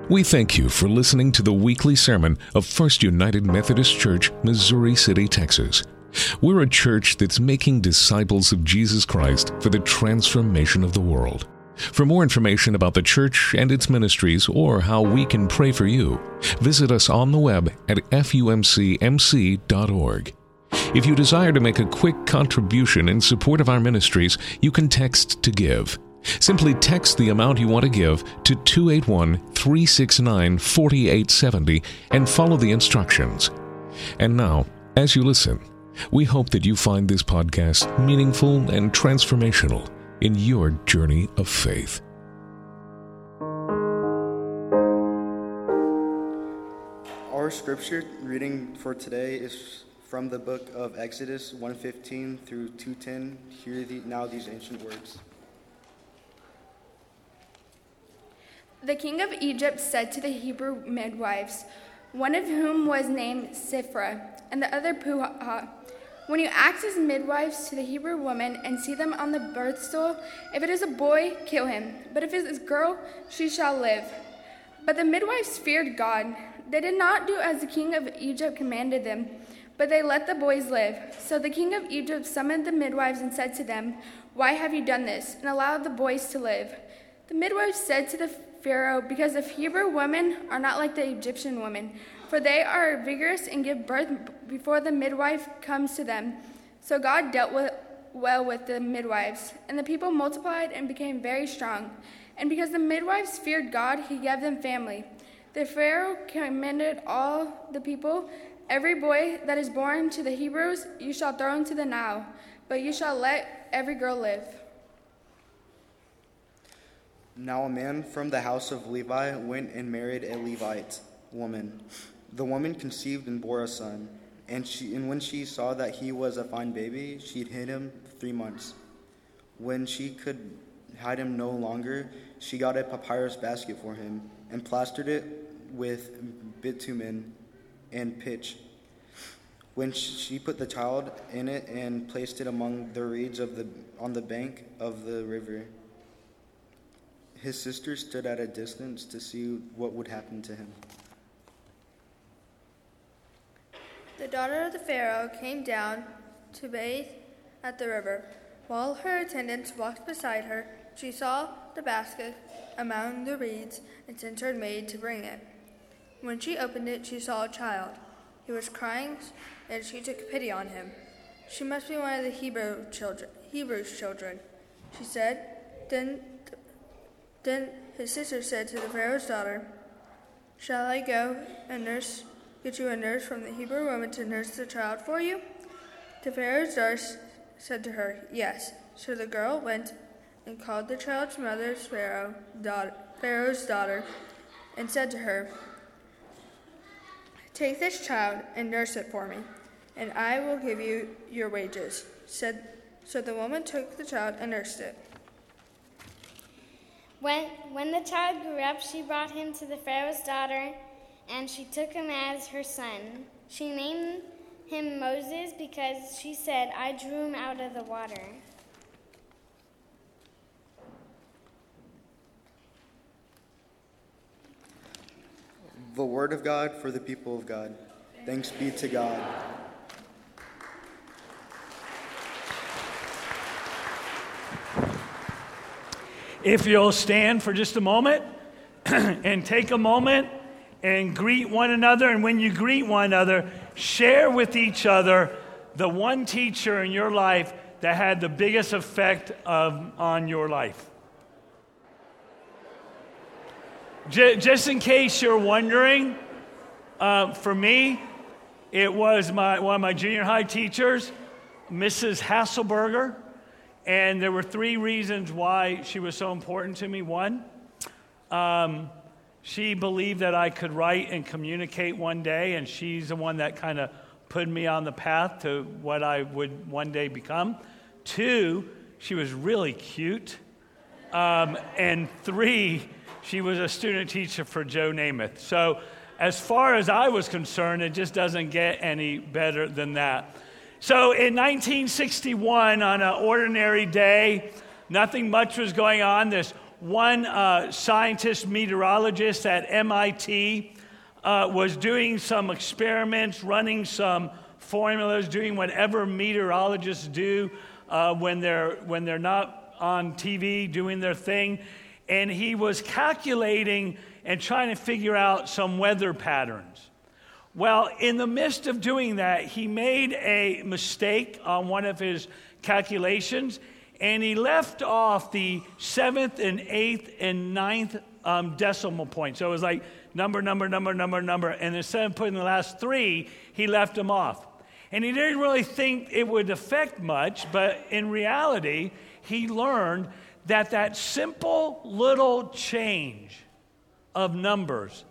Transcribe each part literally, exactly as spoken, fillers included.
We thank you for listening to the weekly sermon of First United Methodist Church, Missouri City, Texas. We're a church that's making disciples of Jesus Christ for the transformation of the world. For more information about the church and its ministries or how we can pray for you, visit us on the web at f u m c m c dot org. If you desire to make a quick contribution in support of our ministries, you can text to give. Simply text the amount you want to give to two eight one, three six nine, four eight seven zero and follow the instructions. And now, as you listen, we hope that you find this podcast meaningful and transformational in your journey of faith. Our scripture reading for today is from the book of Exodus one fifteen through two ten. Hear the, now these ancient words. The king of Egypt said to the Hebrew midwives, one of whom was named Shiphrah, and the other Puah, when you act as midwives to the Hebrew woman and see them on the birth stool, if it is a boy, kill him, but if it is a girl, she shall live. But the midwives feared God. They did not do as the king of Egypt commanded them, but they let the boys live. So the king of Egypt summoned the midwives and said to them, why have you done this, and allowed the boys to live? The midwives said to the Pharaoh, because the Hebrew women are not like the Egyptian women, for they are vigorous and give birth before the midwife comes to them. So God dealt with, well with the midwives, and the people multiplied and became very strong. And because the midwives feared God, he gave them family. The Pharaoh commanded all the people, every boy that is born to the Hebrews you shall throw into the Nile, but you shall let every girl live. Now a man from the house of Levi went and married a Levite woman. The woman conceived and bore a son, and she and when she saw that he was a fine baby, she hid him three months. When she could hide him no longer, she got a papyrus basket for him and plastered it with bitumen and pitch. When she put the child in it and placed it among the reeds of the on the bank of the river, his sister stood at a distance to see what would happen to him. The daughter of the Pharaoh came down to bathe at the river. While her attendants walked beside her, she saw the basket among the reeds and sent her maid to bring it. When she opened it, she saw a child. He was crying, and she took pity on him. She must be one of the Hebrew children, Hebrews' children, she said. Then Then his sister said to the Pharaoh's daughter, shall I go and nurse, get you a nurse from the Hebrew woman to nurse the child for you? The Pharaoh's daughter said to her, yes. So the girl went and called the child's mother, Pharaoh, daughter, Pharaoh's daughter, and said to her, take this child and nurse it for me, and I will give you your wages. Said, so the woman took the child and nursed it. When, when the child grew up, she brought him to the Pharaoh's daughter, and she took him as her son. She named him Moses because she said, I drew him out of the water. The word of God for the people of God. Thanks be to God. If you'll stand for just a moment and take a moment and greet one another, and when you greet one another, share with each other the one teacher in your life that had the biggest effect of, on your life. J- just in case you're wondering, uh, for me, it was my one of my junior high teachers, Missus Hasselberger. And there were three reasons why she was so important to me. One, um, she believed that I could write and communicate one day, and she's the one that kind of put me on the path to what I would one day become. Two, she was really cute. Um, and three, she was a student teacher for Joe Namath. So as far as I was concerned, it just doesn't get any better than that. So in nineteen sixty-one, on an ordinary day, nothing much was going on. This one uh, scientist, meteorologist at M I T, uh, was doing some experiments, running some formulas, doing whatever meteorologists do uh, when they're when they're not on T V doing their thing, and he was calculating and trying to figure out some weather patterns. Well, in the midst of doing that, he made a mistake on one of his calculations, and he left off the seventh and eighth and ninth um, decimal point. So it was like number, number, number, number, number, and instead of putting the last three, he left them off. And he didn't really think it would affect much, but in reality, he learned that that simple little change of numbers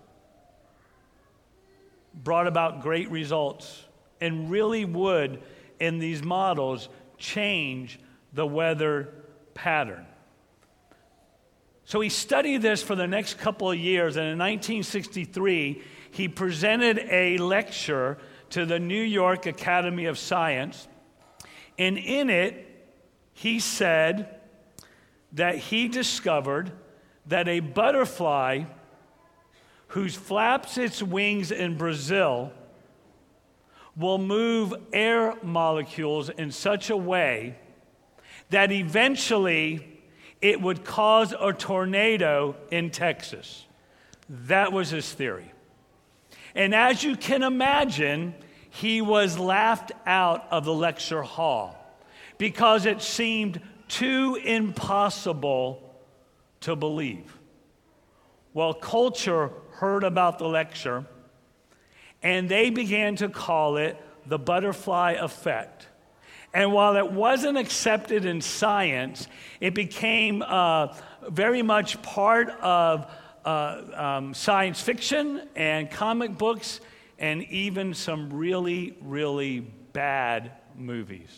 brought about great results and really would, in these models, change the weather pattern. So he studied this for the next couple of years, and in nineteen sixty-three, he presented a lecture to the New York Academy of Science, and in it, he said that he discovered that a butterfly who flaps its wings in Brazil will move air molecules in such a way that eventually it would cause a tornado in Texas. That was his theory. And as you can imagine, he was laughed out of the lecture hall because it seemed too impossible to believe. Well, culture heard about the lecture, and they began to call it the butterfly effect. And while it wasn't accepted in science, it became uh, very much part of uh, um, science fiction and comic books and even some really, really bad movies.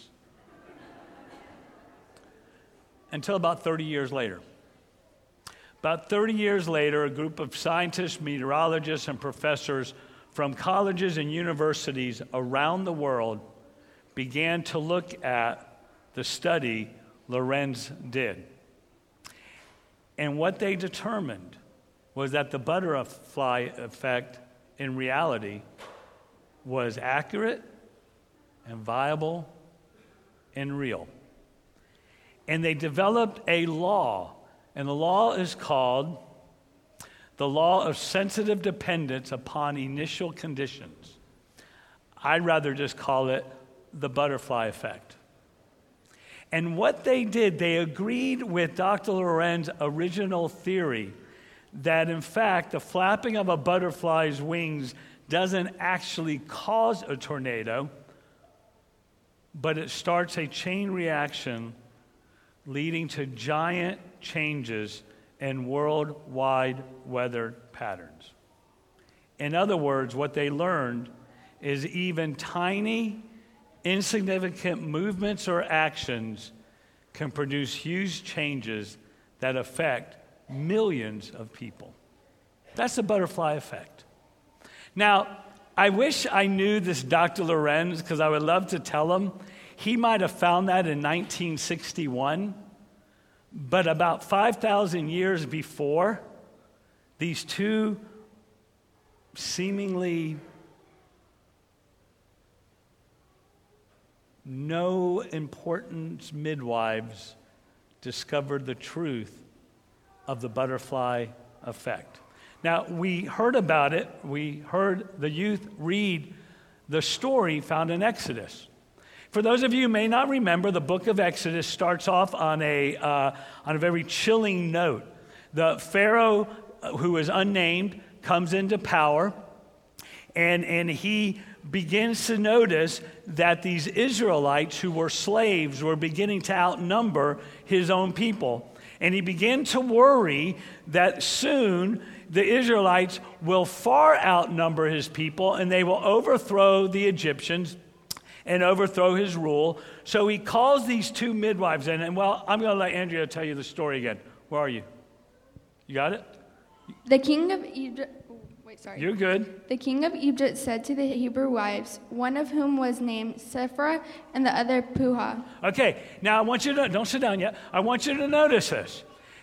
Until about thirty years later. About thirty years later, a group of scientists, meteorologists, and professors from colleges and universities around the world began to look at the study Lorenz did. And what they determined was that the butterfly effect in reality was accurate and viable and real. And they developed a law, and the law is called the law of sensitive dependence upon initial conditions. I'd rather just call it the butterfly effect. And what they did, they agreed with Doctor Lorenz's original theory that, in fact, the flapping of a butterfly's wings doesn't actually cause a tornado, but it starts a chain reaction leading to giant changes in worldwide weather patterns. In other words, what they learned is even tiny, insignificant movements or actions can produce huge changes that affect millions of people. That's the butterfly effect. Now, I wish I knew this Doctor Lorenz, because I would love to tell him. He might have found that in nineteen sixty-one, but about five thousand years before, these two seemingly no importance midwives discovered the truth of the butterfly effect. Now, we heard about it. We heard the youth read the story found in Exodus. For those of you who may not remember, the book of Exodus starts off on a, uh, on a very chilling note. The Pharaoh, who is unnamed, comes into power, and, and he begins to notice that these Israelites who were slaves were beginning to outnumber his own people. And he began to worry that soon the Israelites will far outnumber his people and they will overthrow the Egyptians and overthrow his rule. So he calls these two midwives in. And, well, I'm going to let Andrea tell you the story again. Where are you? You got it? The king of Egypt... Wait, sorry. You're good. The king of Egypt said to the Hebrew wives, one of whom was named Shiphrah and the other Puah. Okay, now I want you to... Don't sit down yet. I want you to notice this.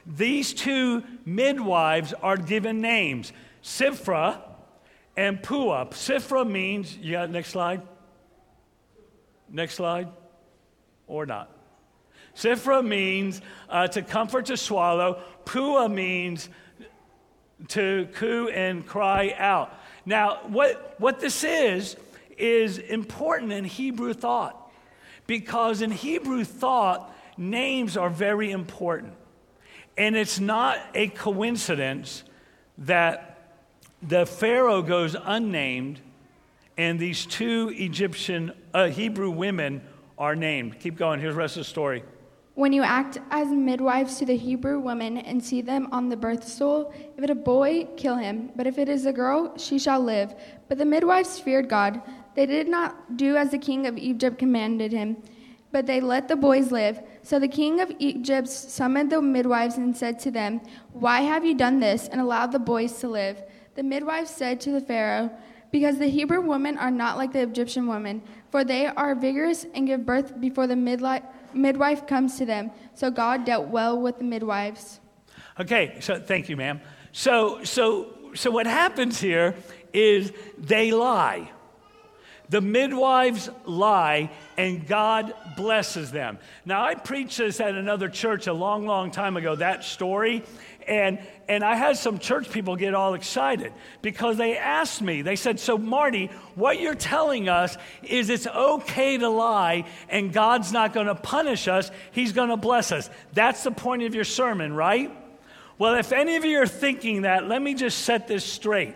these two midwives are given names, Shiphrah and Puah. Shiphrah means, you got next slide? Next slide? Or not? Shiphrah means uh, to comfort, to swallow. Puah means to coo and cry out. Now, what, what this is, is important in Hebrew thought. Because in Hebrew thought, names are very important. And it's not a coincidence that the Pharaoh goes unnamed and these two Egyptian, uh, Hebrew women are named. Keep going. Here's the rest of the story. When you act as midwives to the Hebrew women and see them on the birth stool, if it a boy, kill him. But if it is a girl, she shall live. But the midwives feared God. They did not do as the king of Egypt commanded him, but they let the boys live. So the king of Egypt summoned the midwives and said to them, "Why have you done this and allowed the boys to live?" The midwives said to the Pharaoh, "Because the Hebrew women are not like the Egyptian women, for they are vigorous and give birth before the midli- midwife comes to them." So God dealt well with the midwives. Okay, so thank you, ma'am. So, so, so what happens here is they lie. The midwives lie, and God blesses them. Now, I preached this at another church a long, long time ago, that story, and and I had some church people get all excited because they asked me, they said, "So Marty, what you're telling us is it's okay to lie, and God's not going to punish us, He's going to bless us. That's the point of your sermon, right?" Well, if any of you are thinking that, let me just set this straight.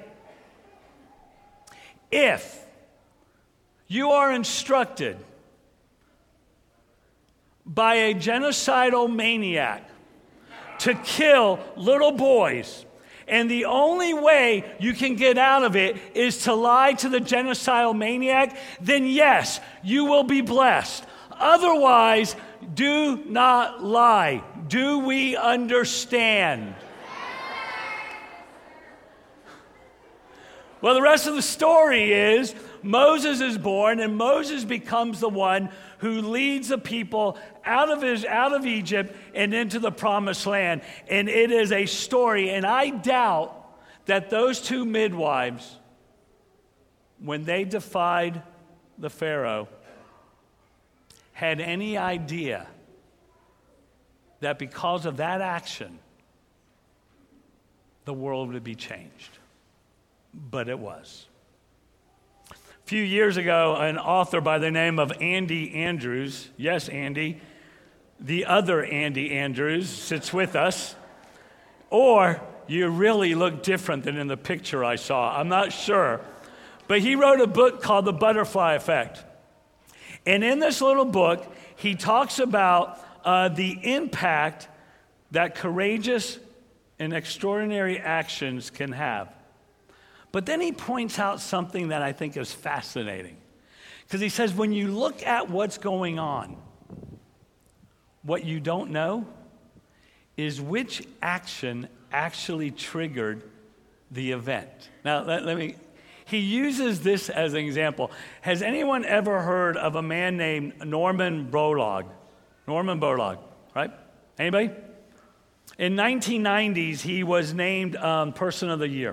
If you are instructed by a genocidal maniac to kill little boys, and the only way you can get out of it is to lie to the genocidal maniac, then yes, you will be blessed. Otherwise, do not lie. Do we understand? Well, the rest of the story is Moses is born, and Moses becomes the one who leads the people out of his out of Egypt and into the promised land. And it is a story, and I doubt that those two midwives, when they defied the Pharaoh, had any idea that because of that action, the world would be changed. But it was. A few years ago, an author by the name of Andy Andrews, yes, Andy, the other Andy Andrews sits with us, or you really look different than in the picture I saw. I'm not sure. But he wrote a book called The Butterfly Effect. And in this little book, he talks about uh, the impact that courageous and extraordinary actions can have. But then he points out something that I think is fascinating. Because he says, when you look at what's going on, what you don't know is which action actually triggered the event. Now, let, let me, he uses this as an example. Has anyone ever heard of a man named Norman Borlaug? Norman Borlaug, right? Anybody? In nineteen nineties, he was named um, Person of the Year,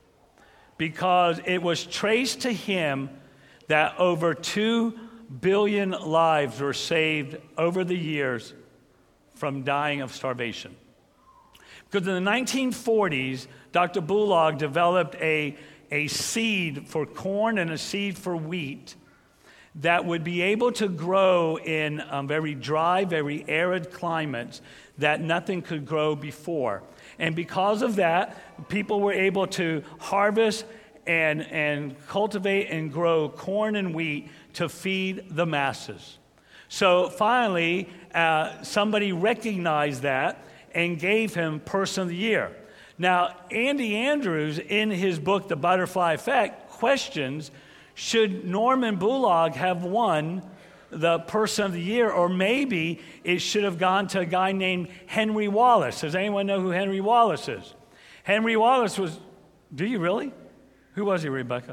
because it was traced to him that over two billion lives were saved over the years from dying of starvation. Because in the nineteen forties, Doctor Borlaug developed a, a seed for corn and a seed for wheat that would be able to grow in um, very dry, very arid climates that nothing could grow before. And because of that, people were able to harvest and, and cultivate and grow corn and wheat to feed the masses. So finally, uh, somebody recognized that and gave him Person of the Year. Now, Andy Andrews, in his book, The Butterfly Effect, questions, should Norman Borlaug have won the Person of the Year, or maybe it should have gone to a guy named Henry Wallace. Does anyone know who Henry Wallace is? Henry Wallace was, do you really? Who was he, Rebecca?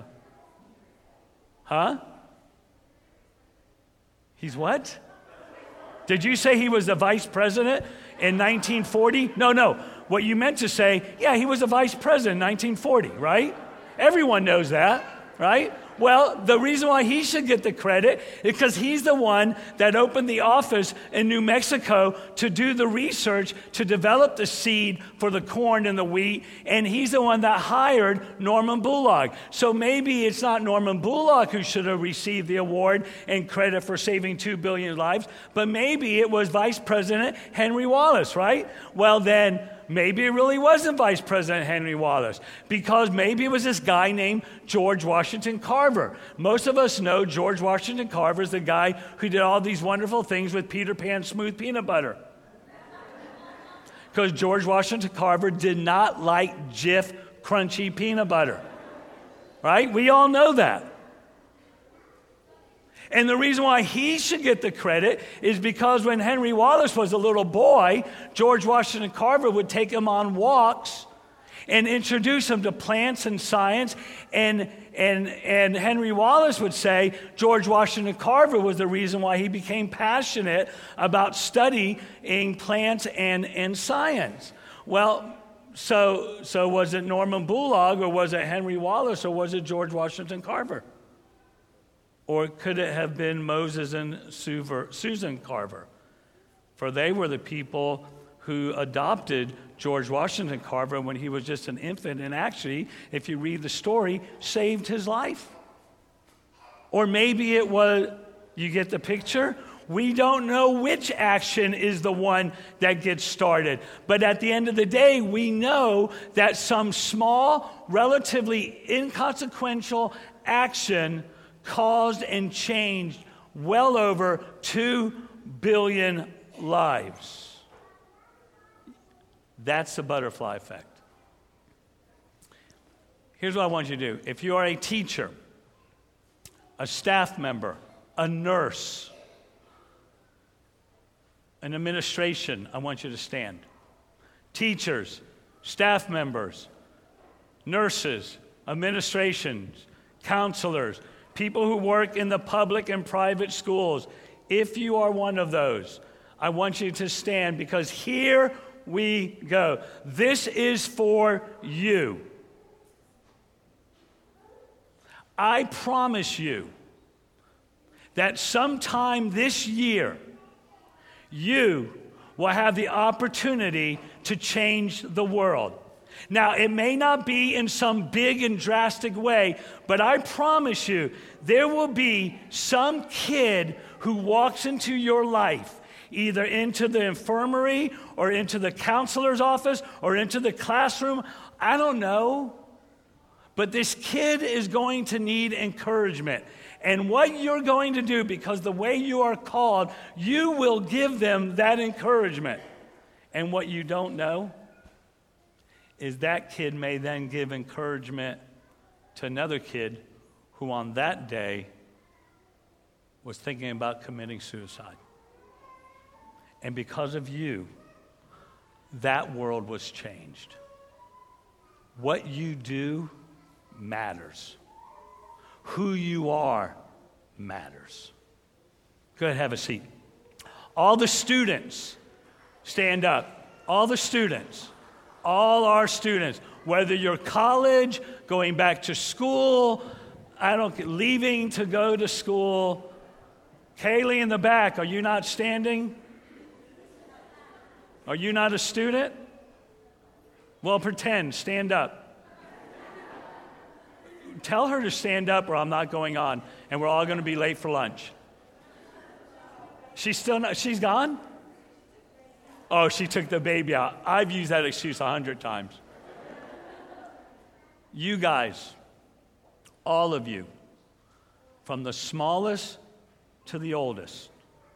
Huh? He's what? Did you say he was the vice president? in nineteen forty? No, no. What you meant to say, yeah, he was a vice president in nineteen forty, right? Everyone knows that, right? Well, the reason why he should get the credit is because he's the one that opened the office in New Mexico to do the research to develop the seed for the corn and the wheat, and he's the one that hired Norman Borlaug. So maybe it's not Norman Borlaug who should have received the award and credit for saving two billion lives, but maybe it was Vice President Henry Wallace, right? Well, then maybe it really wasn't Vice President Henry Wallace, because maybe it was this guy named George Washington Carver. Most of us know George Washington Carver is the guy who did all these wonderful things with Peter Pan smooth peanut butter. Because George Washington Carver did not like Jif crunchy peanut butter. Right? We all know that. And the reason why he should get the credit is because when Henry Wallace was a little boy, George Washington Carver would take him on walks and introduce him to plants and science. And, and, and Henry Wallace would say George Washington Carver was the reason why he became passionate about studying plants and, and science. Well, so, so was it Norman Borlaug, or was it Henry Wallace, or was it George Washington Carver? Or could it have been Moses and Susan Carver? For they were the people who adopted George Washington Carver when he was just an infant, and actually, if you read the story, saved his life. Or maybe it was, you get the picture? We don't know which action is the one that gets started. But at the end of the day, we know that some small, relatively inconsequential action caused and changed well over two billion lives. That's the butterfly effect. Here's what I want you to do. If you are a teacher, a staff member, a nurse, an administration, I want you to stand. Teachers, staff members, nurses, administrations, counselors, people who work in the public and private schools. If you are one of those, I want you to stand, because here we go. This is for you. I promise you that sometime this year, you will have the opportunity to change the world. Now, it may not be in some big and drastic way, but I promise you, there will be some kid who walks into your life, either into the infirmary or into the counselor's office or into the classroom. I don't know. But this kid is going to need encouragement. And what you're going to do, because the way you are called, you will give them that encouragement. And what you don't know is that kid may then give encouragement to another kid who on that day was thinking about committing suicide. And because of you, that world was changed. What you do matters. Who you are matters. Go ahead, have a seat. All the students, stand up. All the students. All our students, whether you're college, going back to school, I don't leaving to go to school. Kaylee in the back, are you not standing? Are you not a student? Well, pretend, stand up. Tell her to stand up or I'm not going on, and we're all going to be late for lunch. She's still not, she's gone? Oh, she took the baby out. I've used that excuse a hundred times. You guys, all of you, from the smallest to the oldest,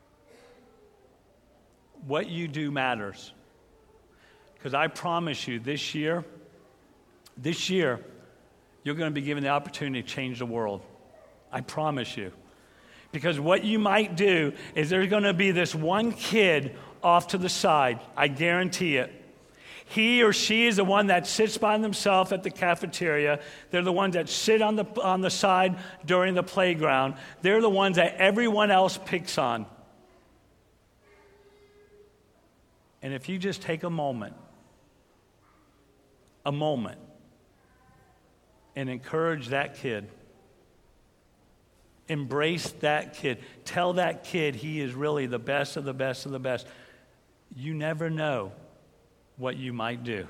what you do matters. Because I promise you, this year, this year, you're going to be given the opportunity to change the world. I promise you. Because what you might do is there's going to be this one kid off to the side. I guarantee it. He or she is the one that sits by themselves at the cafeteria. They're the ones that sit on the on the side during the playground. They're the ones that everyone else picks on. And if you just take a moment, a moment, and encourage that kid, embrace that kid, tell that kid he is really the best of the best of the best, you never know what you might do.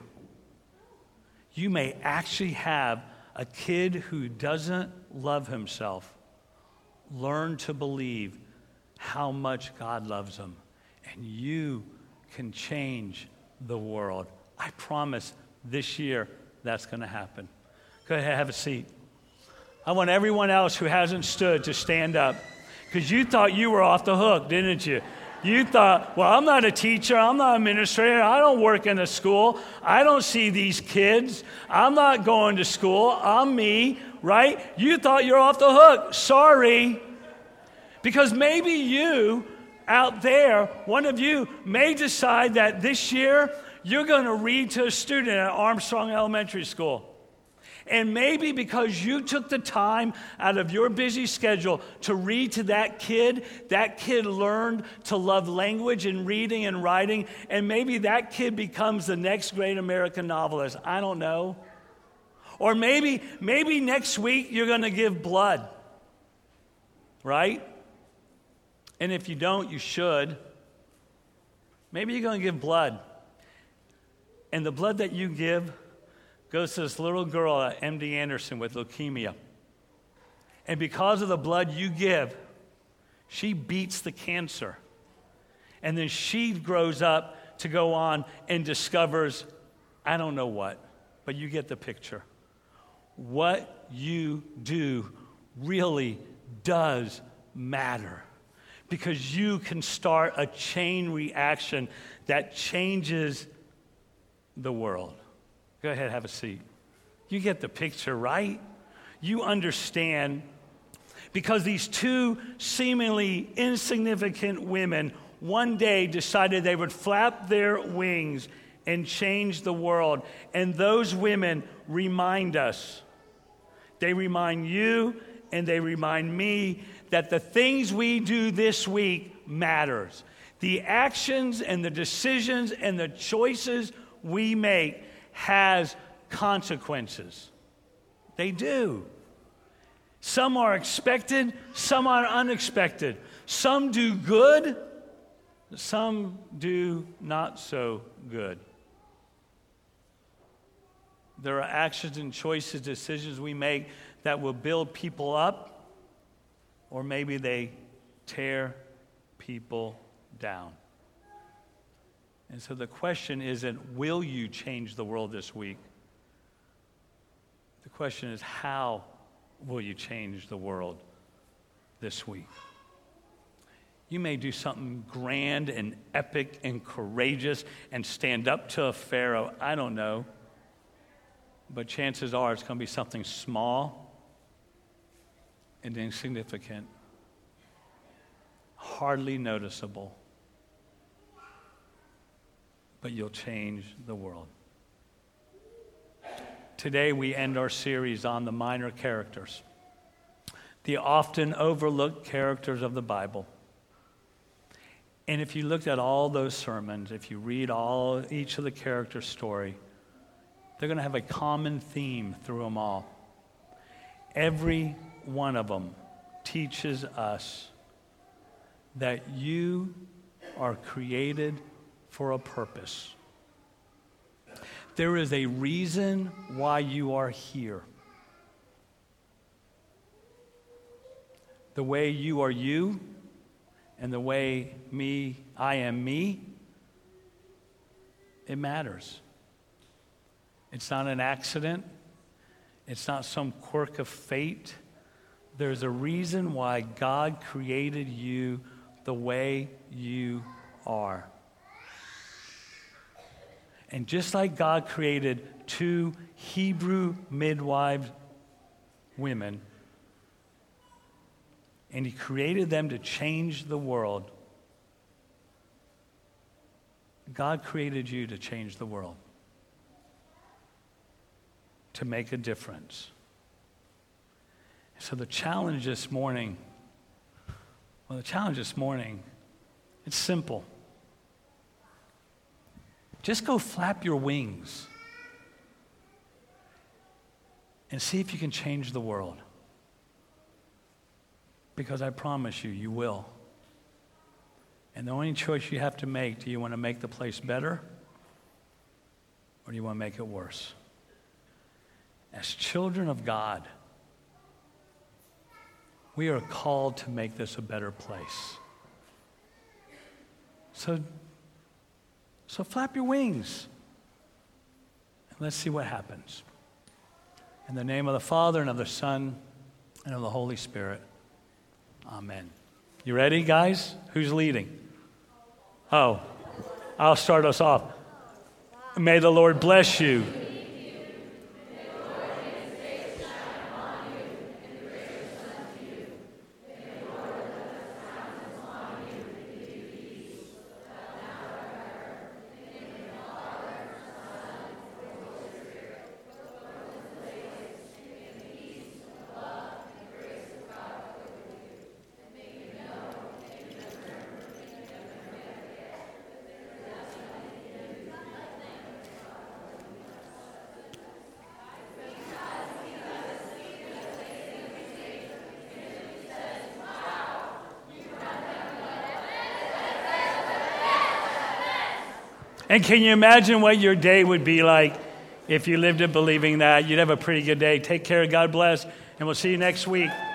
You may actually have a kid who doesn't love himself learn to believe how much God loves him, and you can change the world. I promise this year that's going to happen. Go ahead, have a seat. I want everyone else who hasn't stood to stand up, because you thought you were off the hook, didn't you? You thought, well, I'm not a teacher, I'm not an administrator, I don't work in a school, I don't see these kids, I'm not going to school, I'm me, right? You thought you're off the hook. Sorry. Because maybe you out there, one of you may decide that this year you're going to read to a student at Armstrong Elementary School. And maybe because you took the time out of your busy schedule to read to that kid, that kid learned to love language and reading and writing, and maybe that kid becomes the next great American novelist. I don't know. Or maybe, maybe next week you're going to give blood, right? And if you don't, you should. Maybe you're going to give blood. And the blood that you give goes to this little girl at M D Anderson with leukemia. And because of the blood you give, she beats the cancer. And then she grows up to go on and discovers, I don't know what, but you get the picture. What you do really does matter, because you can start a chain reaction that changes the world. Go ahead, have a seat. You get the picture, right? You understand, because these two seemingly insignificant women one day decided they would flap their wings and change the world. And those women remind us, they remind you and they remind me that the things we do this week matters. The actions and the decisions and the choices we make has consequences. They do. Some are expected, some are unexpected. Some do good, some do not so good. There are actions and choices, decisions we make that will build people up, or maybe they tear people down. And so the question isn't, will you change the world this week? The question is, how will you change the world this week? You may do something grand and epic and courageous and stand up to a Pharaoh. I don't know. But chances are it's going to be something small and insignificant, hardly noticeable. But you'll change the world. Today we end our series on the minor characters, the often overlooked characters of the Bible. And if you looked at all those sermons, if you read all each of the characters' story, they're going to have a common theme through them all. Every one of them teaches us that you are created for a purpose. There is a reason why you are here. The way you are you and the way me, I am me, it matters. It's not an accident. It's not some quirk of fate. There's a reason why God created you the way you are. And just like God created two Hebrew midwives, women, and he created them to change the world, God created you to change the world, to make a difference. So the challenge this morning, well, the challenge this morning, it's simple. Just go flap your wings and see if you can change the world. Because I promise you, you will. And the only choice you have to make, do you want to make the place better or do you want to make it worse? As children of God, we are called to make this a better place. So, so flap your wings and let's see what happens. In the name of the Father, and of the Son, and of the Holy Spirit. Amen. You ready, guys? Who's leading? Oh, I'll start us off. May the Lord bless you. And can you imagine what your day would be like if you lived it believing that? You'd have a pretty good day. Take care. God bless. And we'll see you next week.